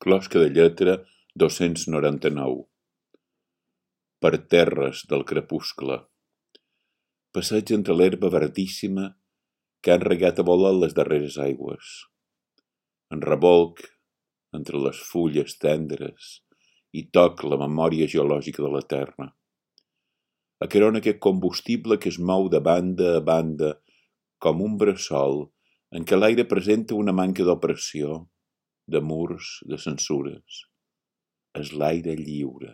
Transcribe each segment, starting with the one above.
Closca de lletra 299. Per terres del crepuscle. Passeig entre l'herba verdíssima que han regat a volar les darreres aigües. En revolc, entre les fulles tendres, i toc la memòria geològica de la terra. Acarona aquest combustible que es mou de banda a banda com un bressol en què l'aire presenta una manca d'opressió, de murs, de censures. És l'aire lliure.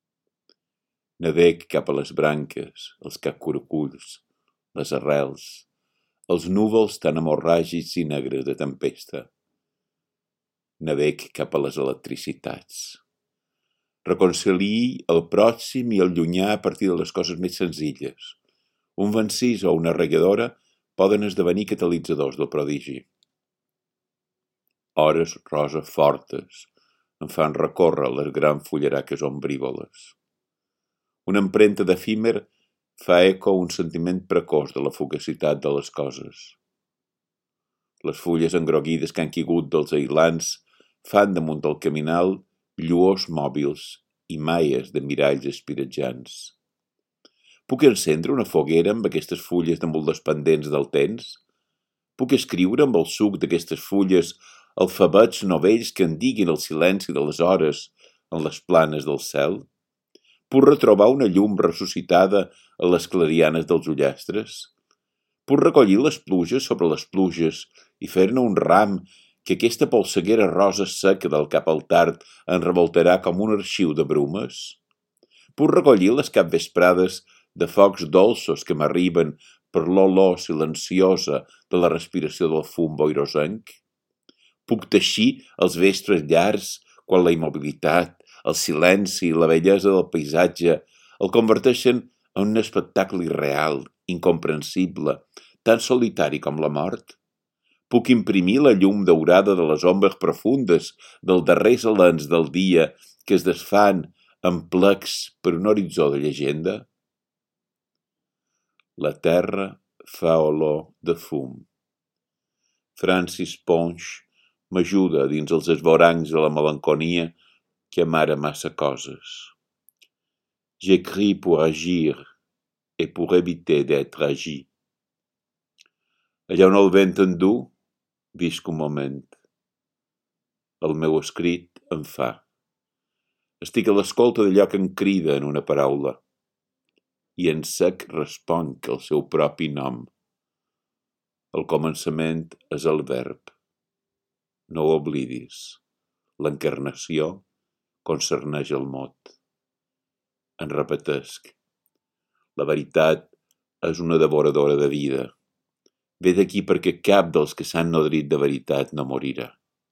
Naveg cap a les branques, els capcuraculls, les arrels, els núvols tan hemorràgics i negres de tempesta. Naveg cap a les electricitats. Reconciliï el pròxim i el llunyà a partir de les coses més senzilles. Un vencís o una regadora poden esdevenir catalitzadors del prodigi. Hores rosa fortes em fan recórrer les grans fullaraques ombrívoles. Una empremta d'efímer fa eco a un sentiment precoç de la fugacitat de les coses. Les fulles engroguides que han caigut dels ailants fan damunt del caminal lluors mòbils i maies de miralls espiratjants. Puc encendre una foguera amb aquestes fulles damunt les pendents del temps? Puc escriure amb el suc d'aquestes fulles alfabets novells que en diguin el silenci de les hores en les planes del cel? Puc retrobar una llum ressuscitada a les clarianes dels ullastres? Puc recollir les pluges sobre les pluges i fer-ne un ram que aquesta polseguera rosa seca del cap al tard en revoltarà com un arxiu de brumes? Puc recollir les capvesprades de focs dolços que m'arriben per l'olor silenciosa de la respiració del fum boirosenc? Puc teixir els vespres llargs quan la immobilitat, el silenci i la bellesa del paisatge el converteixen en un espectacle irreal, incomprensible, tan solitari com la mort? Puc imprimir la llum daurada de les ombres profundes dels darrers alens del dia que es desfan en plecs per un horitzó de llegenda? La terra fa olor de fum. Francis Ponch m'ajuda dins els esvorancs de la melanconia que amara massa coses. J'écris pour agir et pour éviter d'être agi. Allà on el vent endú, visc un moment. El meu escrit em fa. Estic a l'escolta d'allò que em crida en una paraula i en sec responc el seu propi nom. El començament és el verb. No ho oblidis. L'encarnació concerneix el mot. En repetesc. La veritat és una devoradora de vida. Ve d'aquí perquè cap dels que s'han nodrit de veritat no morirà.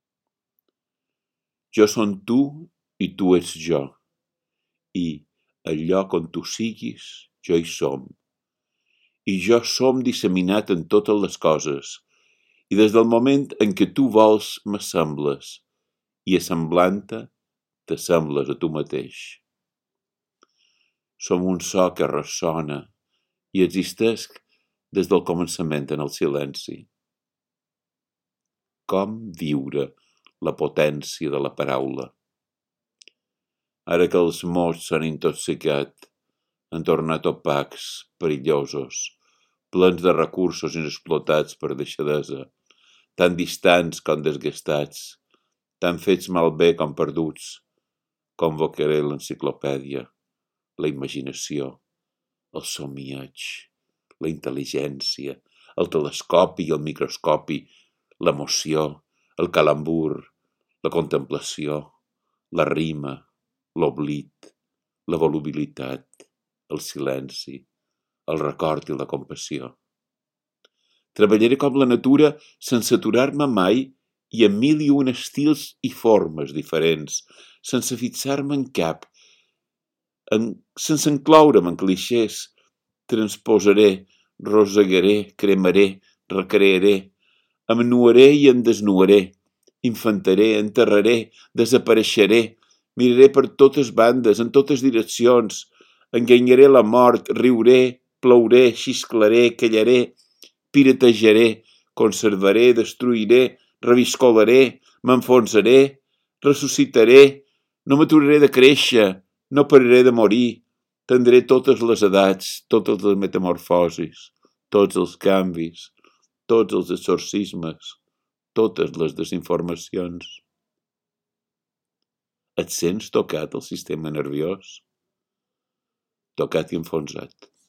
Jo som tu i tu ets jo. I al lloc on tu siguis, jo hi som. I jo som disseminat en totes les coses. I des del moment en què tu vols m'assembles. I assemblant-te, t'assembles a tu mateix. Som un so que ressona i existesc des del començament en el silenci. Com viure la potència de la paraula? Ara que els mots s'han intoxicat, han tornat opacs, perillosos, plens de recursos inexplotats per deixadesa, tan distants com desgastats, tan fets malbé com perduts, convocaré l'enciclopèdia, la imaginació, el somiatge, la intel·ligència, el telescopi i el microscopi, l'emoció, el calambur, la contemplació, la rima, l'oblit, la volubilitat, el silenci, el record i la compassió. Treballaré com la natura sense aturar-me mai i en mil i un estils i formes diferents, sense fixar-me en cap, sense encloure'm en clixés. Transposaré, rosegaré, cremaré, recrearé, em nuaré i em desnuaré, infantaré, enterraré, desapareixeré, miraré per totes bandes, en totes direccions, enganyaré la mort, riuré, plouré, xisclaré, callaré, piratejaré, conservaré, destruiré, reviscolaré, m'enfonsaré, Ressuscitaré, no m'aturaré de créixer, no pararé de morir, tindré totes les edats, totes les metamorfosis, tots els canvis, tots els exorcismes, totes les desinformacions. Et sents tocat el sistema nerviós? Tocat i enfonsat.